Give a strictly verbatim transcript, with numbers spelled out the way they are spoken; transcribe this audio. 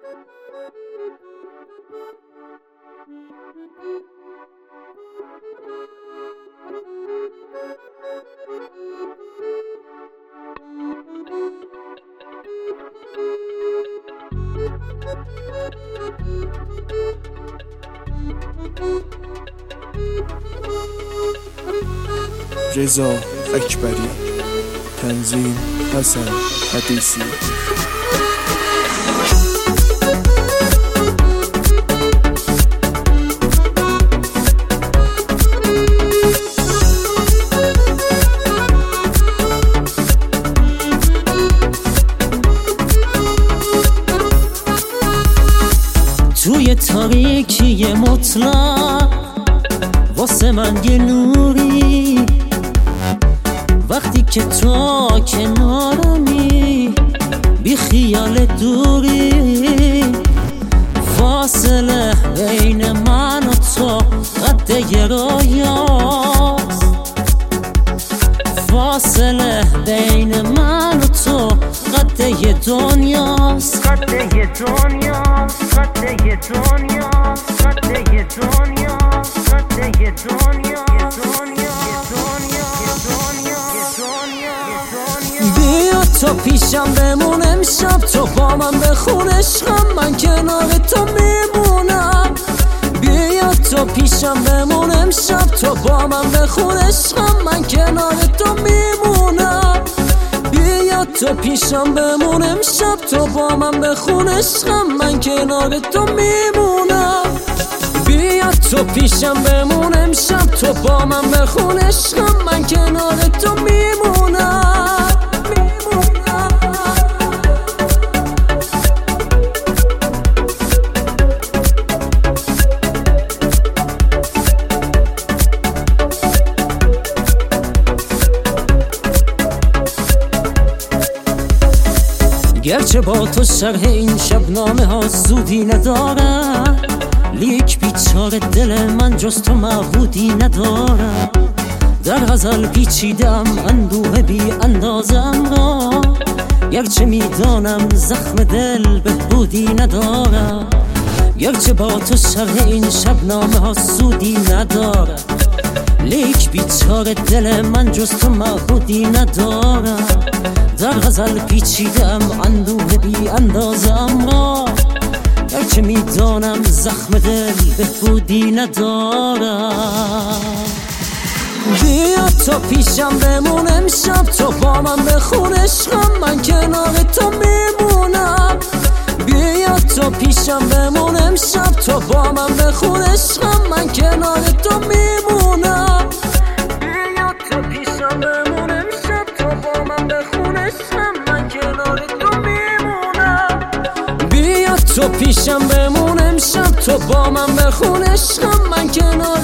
رضا اکبری، تنظیم حسن حدیثی. توی تاریکی مطلق واسه من یه نوری، وقتی که تو کنارمی بی خیال دوری، فاصله بین من و تو قد یه رویاست، فاصله بین من و تو قد یه دنیاست، قد یه دنیاست، قد یه دنیاست، قد یه دنیاست، قد یه دنیاست. بیا تو پیشم بمون امشب، تو با من بخون عشقم، من کنار تو میمونم. بیا تو پیشم بمون امشب، تو با من بخون عشقم، من کنار تو میمونم. بیا تو پیشم بمون امشب، تو با من بخون عشقم، من کنار تو میمونم. بیا تو پیشم بمون امشب، تو با من بخون عشقم، من کنار تو میمونم. گرچه با تو شرح این شبنامه ها زودی ندارم، لیک بیچاره دل من جز تو معبودی ندارم. در غزل پیچیدم اندوه بی اندازم را، گرچه میدانم زخم دل بهبودی ندارم. گرچه با تو شرح این شبنامه ها زودی ندارم، لیک بیچاره دل من جز تو معبودی ندارم. در غزل پیچیدم اندوه بی اندازم را، گرچه میدانم زخم دل بهبودی ندارم. بیا تو پیشم بمون امشب، تو با من بخون عشقم، من کنار تو میمونم. بیا تو پیشم بمون امشب، تو با من بخون عشقم، من کنار تو میمونم. بیا تو پیشم بمون امشب، تو با من بخون عشقم، من کنار تو میمونم. بیا تو پیشم بمون امشب، تو با من بخون عشقم، من کنار